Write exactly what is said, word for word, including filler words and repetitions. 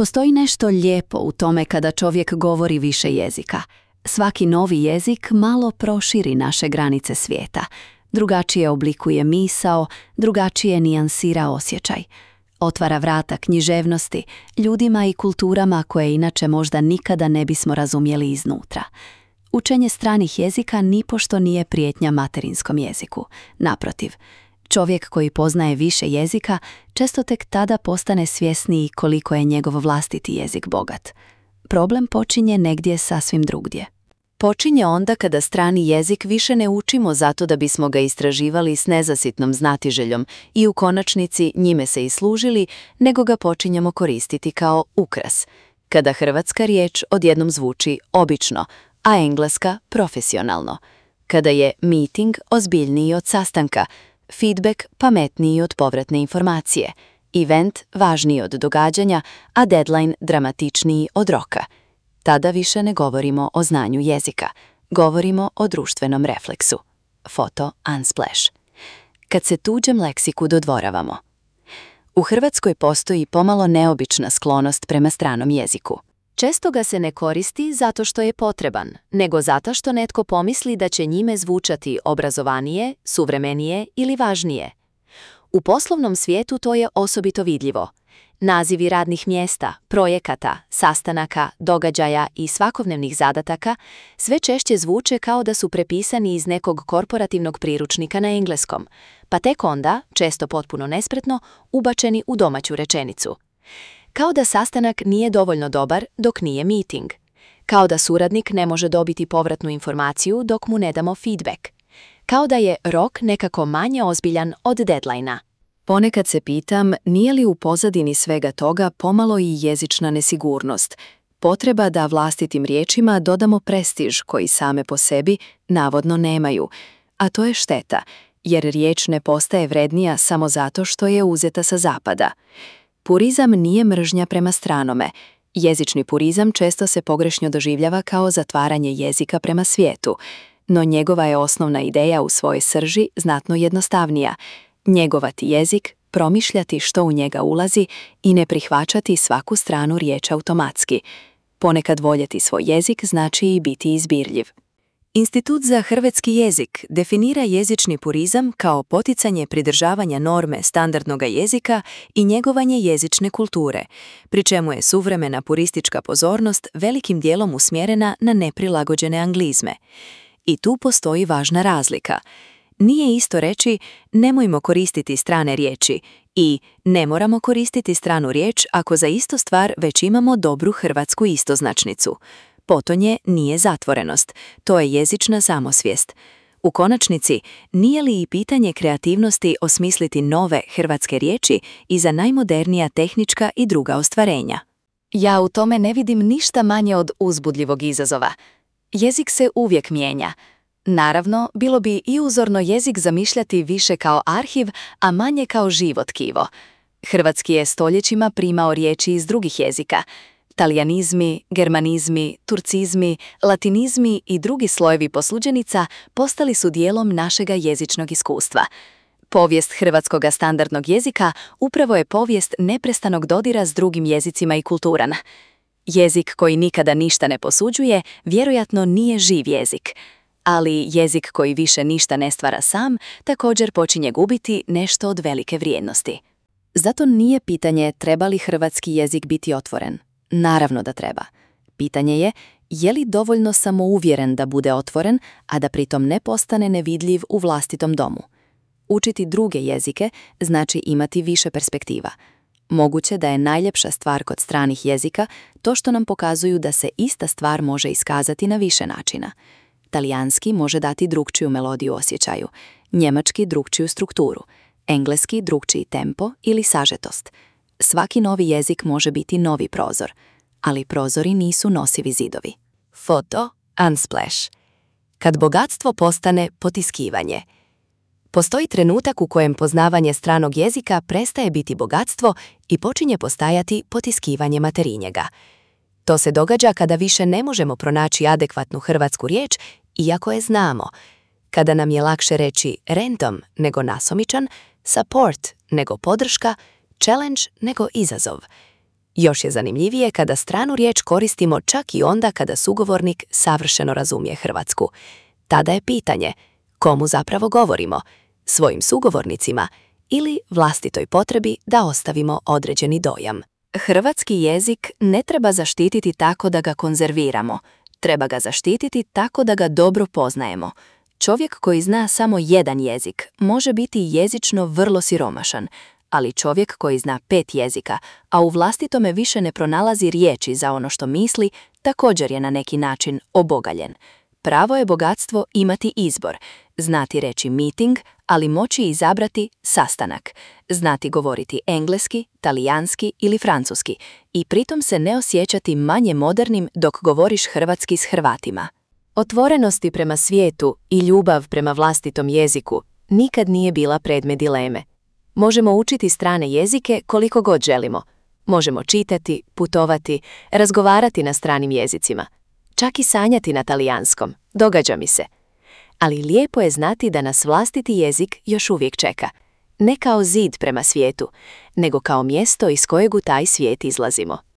Postoji nešto lijepo u tome kada čovjek govori više jezika. Svaki novi jezik malo proširi naše granice svijeta. Drugačije oblikuje misao, drugačije nijansira osjećaj. Otvara vrata književnosti, ljudima i kulturama koje inače možda nikada ne bismo razumjeli iznutra. Učenje stranih jezika nipošto nije prijetnja materinskom jeziku. Naprotiv, čovjek koji poznaje više jezika često tek tada postane svjesniji koliko je njegov vlastiti jezik bogat. Problem počinje negdje sasvim drugdje. Počinje onda kada strani jezik više ne učimo zato da bismo ga istraživali s nezasitnom znatiželjom i u konačnici njime se i služili, nego ga počinjemo koristiti kao ukras. Kada hrvatska riječ odjednom zvuči obično, a engleska profesionalno. Kada je meeting ozbiljniji od sastanka, feedback pametniji od povratne informacije, event važniji od događanja, a deadline dramatičniji od roka. Tada više ne govorimo o znanju jezika, govorimo o društvenom refleksu. Foto Unsplash. Kad se tuđem leksiku dodvoravamo. U Hrvatskoj postoji pomalo neobična sklonost prema stranom jeziku. Često ga se ne koristi zato što je potreban, nego zato što netko pomisli da će njime zvučati obrazovanije, suvremenije ili važnije. U poslovnom svijetu to je osobito vidljivo. Nazivi radnih mjesta, projekata, sastanaka, događaja i svakodnevnih zadataka sve češće zvuče kao da su prepisani iz nekog korporativnog priručnika na engleskom, pa tek onda, često potpuno nespretno, ubačeni u domaću rečenicu. Kao da sastanak nije dovoljno dobar dok nije meeting. Kao da suradnik ne može dobiti povratnu informaciju dok mu ne damo feedback. Kao da je rok nekako manje ozbiljan od deadline-a. Ponekad se pitam, nije li u pozadini svega toga pomalo i jezična nesigurnost, potreba da vlastitim riječima dodamo prestiž koji same po sebi navodno nemaju, a to je šteta, jer riječ ne postaje vrednija samo zato što je uzeta sa zapada. Purizam nije mržnja prema stranome. Jezični purizam često se pogrešno doživljava kao zatvaranje jezika prema svijetu, no njegova je osnovna ideja u svojoj srži znatno jednostavnija. Njegovati jezik, promišljati što u njega ulazi i ne prihvaćati svaku stranu riječ automatski. Ponekad voljeti svoj jezik znači i biti izbirljiv. Institut za hrvatski jezik definira jezični purizam kao poticanje pridržavanja norme standardnog jezika i njegovanje jezične kulture, pri čemu je suvremena puristička pozornost velikim dijelom usmjerena na neprilagođene anglizme. I tu postoji važna razlika. Nije isto reći nemojmo koristiti strane riječi i ne moramo koristiti stranu riječ ako za istu stvar već imamo dobru hrvatsku istoznačnicu. Potonje nije zatvorenost, to je jezična samosvijest. U konačnici, nije li i pitanje kreativnosti osmisliti nove hrvatske riječi i za najmodernija tehnička i druga ostvarenja? Ja u tome ne vidim ništa manje od uzbudljivog izazova. Jezik se uvijek mijenja. Naravno, bilo bi i uzorno jezik zamišljati više kao arhiv, a manje kao živo tkivo. Hrvatski je stoljećima primao riječi iz drugih jezika. Talijanizmi, germanizmi, turcizmi, latinizmi i drugi slojevi posluđenica postali su dijelom našega jezičnog iskustva. Povijest hrvatskoga standardnog jezika upravo je povijest neprestanog dodira s drugim jezicima i kulturama. Jezik koji nikada ništa ne posuđuje, vjerojatno nije živ jezik. Ali jezik koji više ništa ne stvara sam, također počinje gubiti nešto od velike vrijednosti. Zato nije pitanje treba li hrvatski jezik biti otvoren. Naravno da treba. Pitanje je, je li dovoljno samouvjeren da bude otvoren, a da pritom ne postane nevidljiv u vlastitom domu? Učiti druge jezike znači imati više perspektiva. Moguće da je najljepša stvar kod stranih jezika to što nam pokazuju da se ista stvar može iskazati na više načina. Talijanski može dati drukčiju melodiju osjećaju, njemački drukčiju strukturu, engleski drukčiji tempo ili sažetost. Svaki novi jezik može biti novi prozor, ali prozori nisu nosivi zidovi. Foto Unsplash. Kad bogatstvo postane potiskivanje. Postoji trenutak u kojem poznavanje stranog jezika prestaje biti bogatstvo i počinje postajati potiskivanje materinjega. To se događa kada više ne možemo pronaći adekvatnu hrvatsku riječ, iako je znamo. Kada nam je lakše reći random nego nasomičan, support nego podrška, challenge nego izazov. Još je zanimljivije kada stranu riječ koristimo čak i onda kada sugovornik savršeno razumije hrvatsku. Tada je pitanje, komu zapravo govorimo? Svojim sugovornicima ili vlastitoj potrebi da ostavimo određeni dojam. Hrvatski jezik ne treba zaštititi tako da ga konzerviramo. Treba ga zaštititi tako da ga dobro poznajemo. Čovjek koji zna samo jedan jezik može biti jezično vrlo siromašan, ali čovjek koji zna pet jezika, a u vlastitome više ne pronalazi riječi za ono što misli, također je na neki način obogaljen. Pravo je bogatstvo imati izbor, znati reći meeting, ali moći izabrati sastanak, znati govoriti engleski, talijanski ili francuski i pritom se ne osjećati manje modernim dok govoriš hrvatski s Hrvatima. Otvorenosti prema svijetu i ljubav prema vlastitom jeziku nikad nije bila predmet dileme. Možemo učiti strane jezike koliko god želimo. Možemo čitati, putovati, razgovarati na stranim jezicima. Čak i sanjati na talijanskom, događa mi se. Ali lijepo je znati da nas vlastiti jezik još uvijek čeka. Ne kao zid prema svijetu, nego kao mjesto iz kojeg u taj svijet izlazimo.